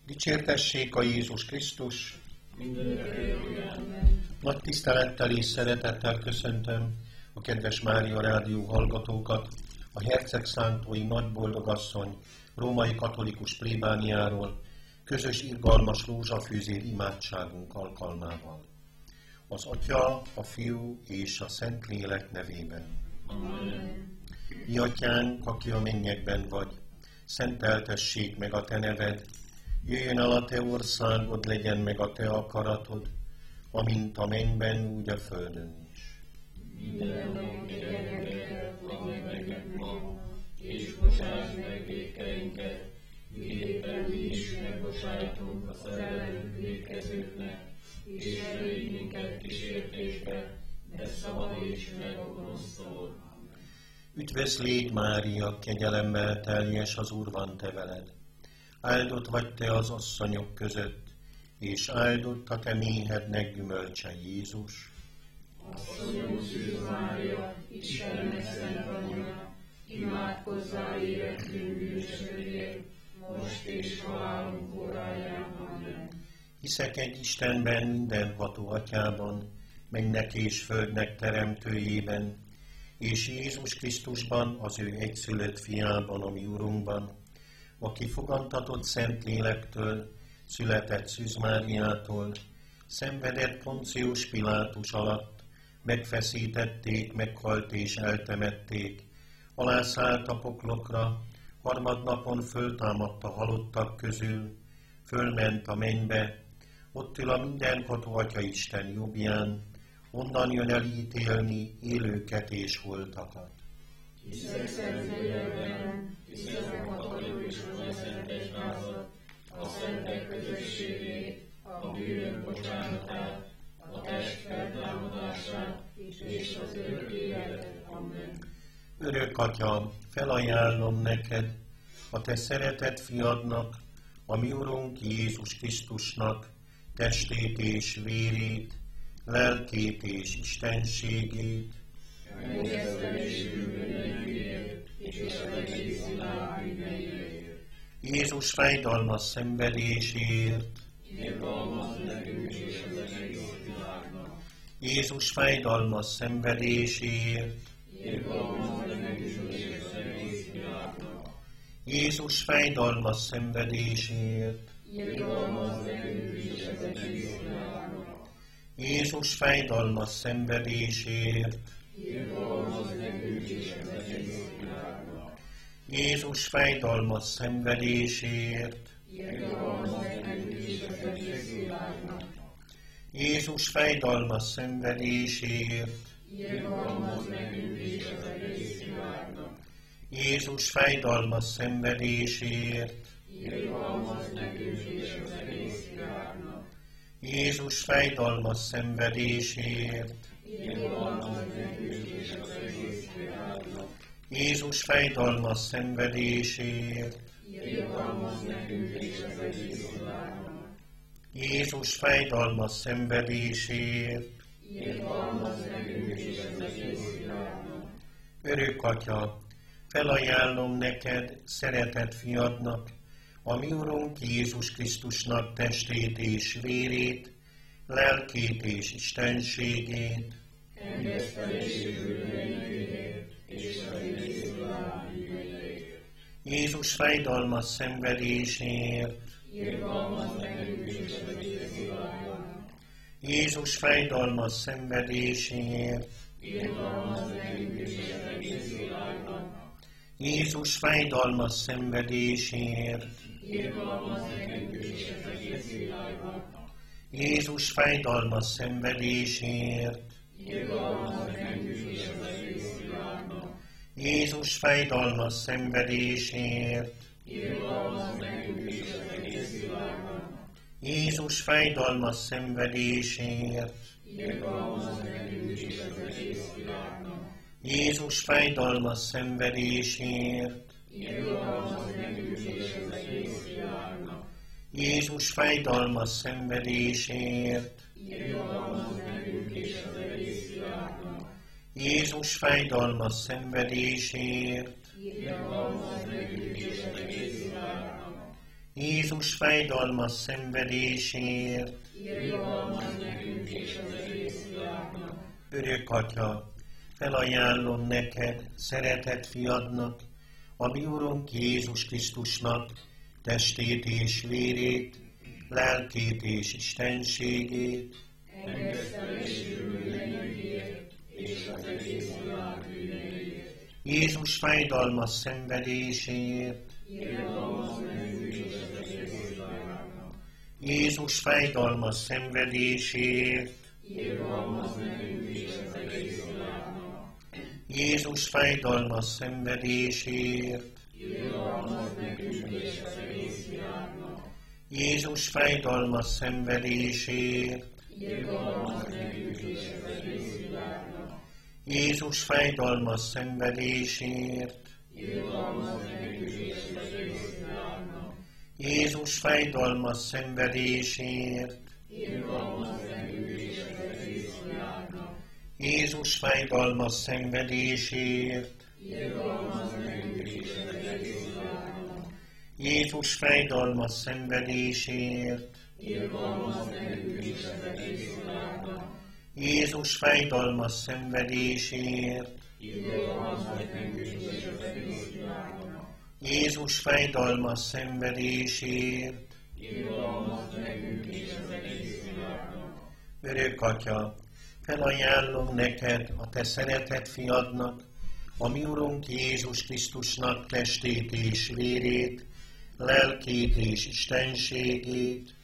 Dicsértessék a Jézus Krisztus! Nagy tisztelettel és szeretettel köszöntöm a kedves Mária Rádió hallgatókat a Hercegszántói Nagyboldogasszony római katolikus plébániáról közös irgalmas rózsafűzér imádságunk alkalmával. Az Atya, a Fiú és a Szentlélek nevében. Amen. Mi Atyánk, aki a mennyekben vagy, szenteltessék meg a Te neved, jöjjön el a Te országod, legyen meg a Te akaratod, amint a mennyben, úgy a földön is. Minden nap égeteket fogad nekünk ma, és bocsáss meg vétkeinket, miképpen mi is megbocsájtunk a ellenünk vétkezőknek, és ne vigy minket kísértésbe, de szabadíts meg a gonosztól. Üdvözlégy, Mária, kegyelemmel teljes, az Úr van te veled. Áldott vagy te az asszonyok között, és áldott a te méhednek gyümölcse, Jézus. Asszonyom Szűz Mária, Istennek szent anyja, imádkozzál érettünk bűnösökért, most és halálunk óráján. Amen. Hiszek egy Istenben, mindenható Atyában, mennek és földnek teremtőjében, és Jézus Krisztusban, az ő egyszülött fiában, a mi Urunkban, aki fogantatott Szentlélektől, született Szűz Máriától, szenvedett Poncius Pilátus alatt, megfeszítették, meghalt és eltemették, alászállt a poklokra, harmadnapon föltámadt a halottak közül, fölment a mennybe, ott ül a mindenható Atya Isten jobbján, onnan jön el ítélni élőket és holtakat. Hiszek Szentlélekben, hiszek a katolikus szent egyházat, a szentek közösségét, a bűnök bocsánatát, a test feltámadását és az örök életet. Amen. Örök Atya, felajánlom neked a te szeretett fiadnak, a mi Urunk Jézus Krisztusnak testét és vérét, lelkét és istenségét, és az egész világ mindenért. Jézus fájdalmas szenvedéséért, irgalmaz nekünk és az egész világnak. Jézus fájdalmas szenvedéséért, irgalmaz nekünk és az egész világnak. Jézus fájdalmas szenvedéséért, irgalmaz nekünk és az egész világnak. Jézus fájdalmas szenvedéséért, irgalmaz nekünk és az egész világnak. Jézus fájdalmas szenvedéséért, irgalmaz nekünk és az egész világnak. Jézus fájdalmas szenvedéséért, irgalmaz nekünk és az egész világnak. Jézus fájdalmas szenvedéséért, irgalmaz nekünk és az egész világnak. Jézus fájdalmas szenvedéséért, irgalmaz nekünk és az egész világnak. Jézus fájdalmas szenvedéséért, irgalmaz nekünk és az egész világnak. Jézus fájdalmas szenvedéséért, irgalmaz nekünk és az egész világnak. Örök Atya, felajánlom neked szeretett fiadnak, a mi Urunk Jézus Krisztusnak testét és vérét, lelkét és istenségét, engeszteléséből bűneiért és az egész világ bűneiért. Jézus fájdalmas szenvedéséért, irgalmaz nekünk és az egész világnak. Jézus fájdalmas szenvedéséért, irgalmaz nekünk és az egész világnak. Jézus fájdalmas szenvedéséért, irgalmaz nekünk és az egész világnak. Jézus fájdalmas szenvedéséért, irgalmaz nekünk és az egész világnak. Jézus fájdalmas szenvedéséért, irgalmaz nekünk és az egész világnak. Jézus fájdalmas szenvedéséért, irgalmaz nekünk és az egész világnak. Jézus fájdalmas szenvedéséért, irgalmaz nekünk és az egész világnak. Jézus fájdalmas szenvedéséért, irgalmaz nekünk és az egész világnak. Jézus fájdalmas szenvedéséért, irgalmaz nekünk és az egész világnak. Jézus fájdalmas szenvedéséért, irgalmaz nekünk és az egész világnak. Örök Atya, felajánlom neked, szeretett fiadnak, a mi Urunk Jézus Krisztusnak testét és vérét, lelkét és istenségét, Engesztelésű bűneinkért és az egész világ bűneiért. Jézus fájdalmas szenvedéséért, Irgalmaz nekünk és az egész világnak. Jézus fájdalmas szenvedéséért, Irgalmaz nekünk és az egész világnak. Jézus fájdalmas szenvedéséért, Irgalmaz nekünk és az egész világnak. Jézus fájdalmas szenvedéséért, Irgalmaz nekünk és az egész világnak. Jézus fájdalmas szenvedéséért, Irgalmaz nekünk és az egész világnak. Jézus fájdalmas szenvedéséért, Irgalmaz nekünk és az egész világnak. Jézus fájdalmas szenvedéséért, Irgalmaz nekünk és az egész világnak. Jézus fájdalmas szenvedéséért, Irgalmaz nekünk és az egész világnak. Jézus fájdalmas szenvedéséért, Irgalmaz nekünk és az egész világnak. Jézus fájdalmas szenvedéséért, Irgalmaz nekünk és az egész világnak. Örök Atya, felajánlom neked, a te szeretett fiadnak, a mi Urunk Jézus Krisztusnak testét és vérét, lelkét és istenségét,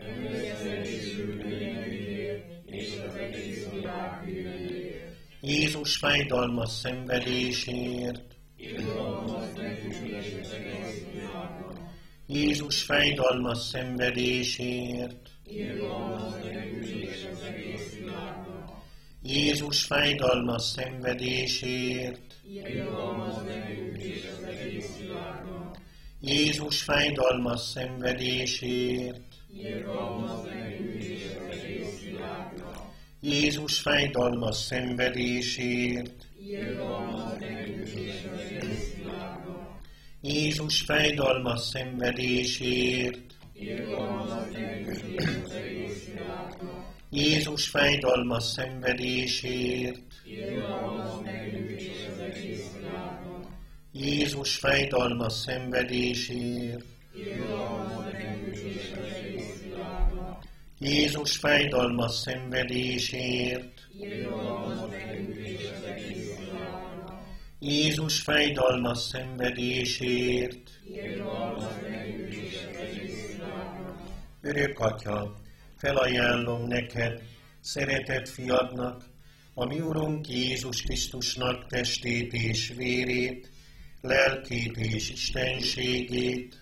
Engesztelésű bűneinkért és az egész világ bűneiért. Jézus fájdalmas szenvedéséért, Irgalmaz nekünk és az egész világnak. Jézus fájdalmas szenvedéséért, Irgalmaz nekünk és az egész világnak. Jézus fájdalmas szenvedéséért, Irgalmaz nekünk és az egész világnak. Jézus fájdalmas szenvedéséért, Irgalmaz nekünk és az egész világnak. Jézus fájdalmas szenvedéséért, Irgalmaz nekünk és az egész világnak. Jézus fájdalmas szenvedéséért, Irgalmaz nekünk és az egész világnak. Jézus fájdalmas szenvedéséért, Irgalmaz nekünk és az egész világnak. Jézus fájdalmas szenvedéséért, Irgalmaz nekünk és az egész világnak. Jézus fájdalmas szenvedéséért, Irgalmaz nekünk és az egész világnak. Jézus fájdalmas szenvedéséért, Irgalmaz nekünk és az egész világnak. Örök Atya, felajánlom neked, szeretett fiadnak, a mi Urunk Jézus Krisztusnak testét és vérét, lelkét és istenségét,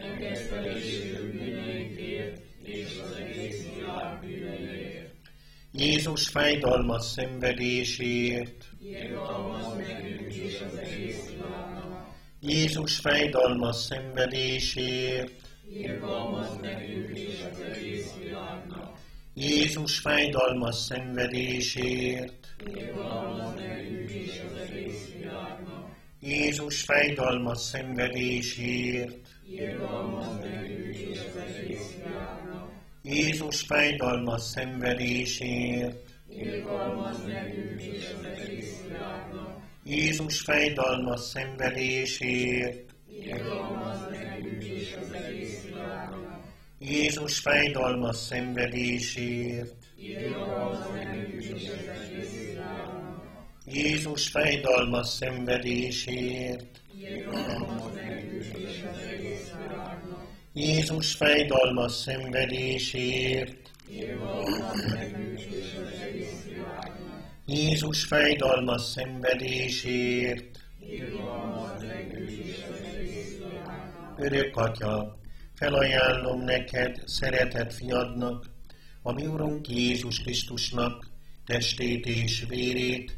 Engesztelésű bűneinkért és az egész világ bűneiért. Jézus fájdalmas szenvedéséért, Irgalmaz nekünk és az egész világnak. Jézus fájdalmas szenvedéséért, Irgalmaz nekünk és az egész világnak. Jézus fájdalmas szenvedéséért, Irgalmaz nekünk és az egész világnak. Jézus fájdalmas szenvedéséért, Irgalmaz nekünk és az egész világnak. Jézus fájdalmas szenvedéséért, Irgalmaz nekünk és az egész világnak. Jézus fájdalmas szenvedéséért, Irgalmaz nekünk és az egész világnak. Jézus fájdalmas szenvedéséért, Irgalmaz nekünk és az egész világnak. Jézus fájdalmas szenvedéséért, Irgalmaz nekünk és az egész világnak. Jézus fájdalmas szenvedéséért, Irgalmaz nekünk és az egész világnak. Jézus fájdalmas szenvedéséért, Irgalmaz nekünk és az egész világnak. Örök Atya, felajánlom neked, szeretett fiadnak, a mi Urunk Jézus Krisztusnak testét és vérét,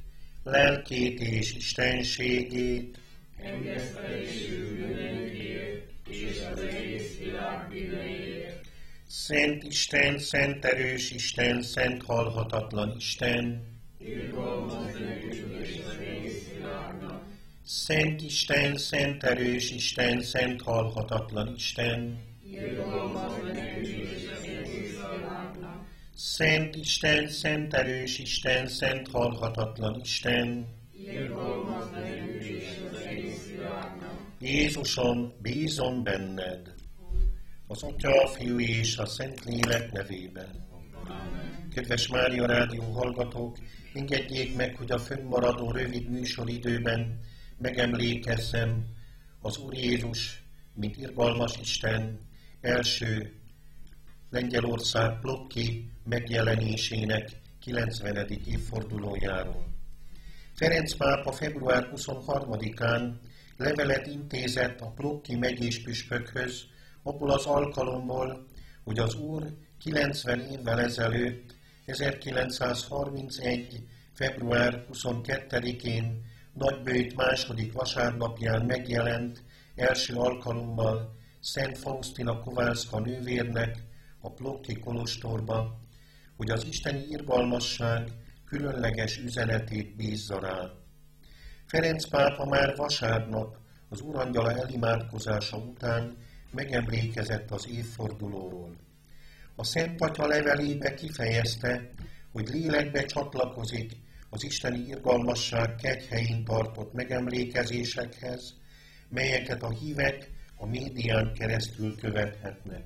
lelkét és istenségét, Engesztelésű bűneinkért és az egész világ bűneiért. Szent Isten, szent erős Isten, szent halhatatlan Isten, Irgalmaz nekünk és az egész világnak. Szent Isten, szent erős Isten, szent halhatatlan Isten, irgalmas nekünk és az egész világnak. Szent Isten, szent erős Isten, szent halhatatlan Isten, Irgalmas nekünk és az egész világnak. Jézusom, bízom benned, az Atya, a Fiú és a Szentlélek nevében. Kedves Mária Rádió hallgatók, engedjék meg, hogy a fönnmaradó rövid műsoridőben megemlékezzem az Úr Jézus, mint irgalmas Isten első Lengyelország blokki megjelenésének 90. évfordulójáról. Ferenc pápa február 23-án levelet intézett a blokki megyés püspökhöz, abból az alkalomból, hogy az Úr 90 évvel ezelőtt, 1931. február 22-én Nagyböjt második vasárnapján megjelent első alkalommal Szent Faustina Kowalska nővérnek a blokki kolostorba, hogy az isteni irgalmasság különleges üzenetét bízza rá. Ferenc pápa már vasárnap az Urangyala elimádkozása után megemlékezett az évfordulóról. A Szent Atya levelébe kifejezte, hogy lélekbe csatlakozik az isteni irgalmasság kegyhelyén tartott megemlékezésekhez, melyeket a hívek a médián keresztül követhetnek.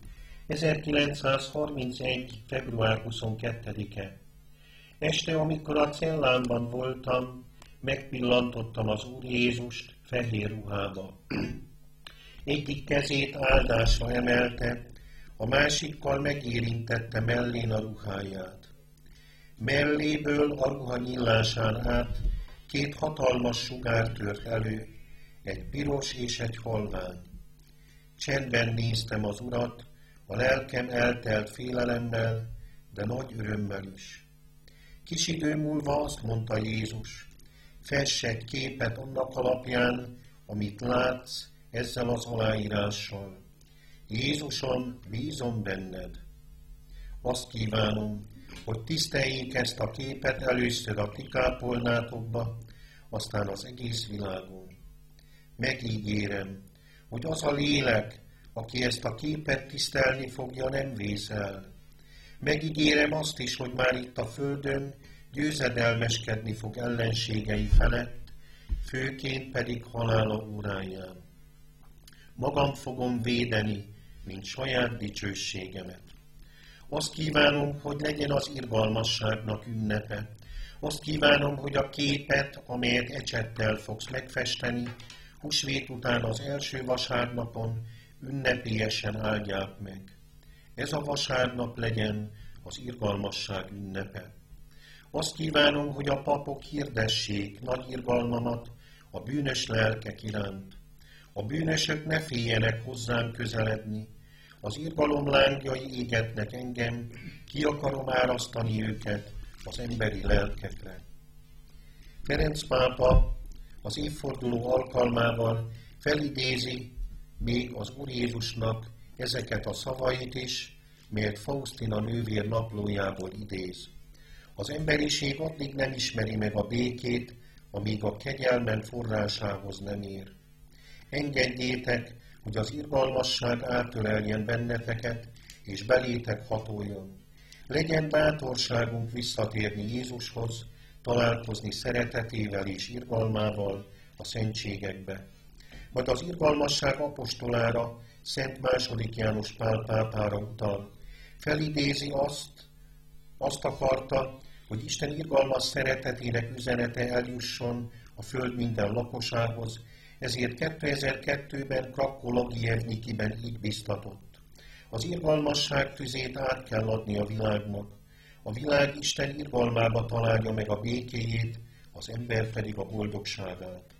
1931. február 22-e. Este, amikor a cellámban voltam, megpillantottam az Úr Jézust fehér ruhába. Egyik kezét áldásra emelte, a másikkal megérintette mellén a ruháját. Melléből a ruha nyílásán át két hatalmas sugár tört elő, egy piros és egy halvány. Csendben néztem az Urat, a lelkem eltelt félelemmel, de nagy örömmel is. Kis idő múlva azt mondta Jézus, fess egy képet annak alapján, amit látsz, ezzel az aláírással. Jézusom, bízom benned. Azt kívánom, hogy tiszteljék ezt a képet először a ti kápolnátokba, aztán az egész világon. Megígérem, hogy az a lélek, aki ezt a képet tisztelni fogja, nem vészel. Megígérem azt is, hogy már itt a földön győzedelmeskedni fog ellenségei felett, főként pedig halála óráján. Magam fogom védeni, mint saját dicsőségemet. Azt kívánom, hogy legyen az irgalmasságnak ünnepe. Azt kívánom, hogy a képet, amelyet ecsettel fogsz megfesteni, húsvét után az első vasárnapon ünnepélyesen áldják meg. Ez a vasárnap legyen az irgalmasság ünnepe. Azt kívánom, hogy a papok hirdessék nagy irgalmamat a bűnös lelkek iránt. A bűnösök ne féljenek hozzám közeledni, az irgalom lángjai égetnek engem, ki akarom árasztani őket az emberi lelkekre. Ferenc pápa az évforduló alkalmával felidézi még az Úr Jézusnak ezeket a szavait is, melyet Faustina nővér naplójából idéz. Az emberiség addig nem ismeri meg a békét, amíg a kegyelmen forrásához nem ér. Engedjétek, hogy az irgalmasság átöleljen benneteket, és belétek hatoljon. Legyen bátorságunk visszatérni Jézushoz, találkozni szeretetével és irgalmával a szentségekbe. Majd az irgalmasság apostolára, Szent II. János Pál pápára utal. Felidézi azt akarta, hogy Isten irgalmas szeretetének üzenete eljusson a föld minden lakosához, ezért 2002-ben Krakkó-Lagijevnyikiben így biztatott. Az irgalmasság tüzét át kell adni a világnak. A világ Isten irgalmába találja meg a békéjét, az ember pedig a boldogságát.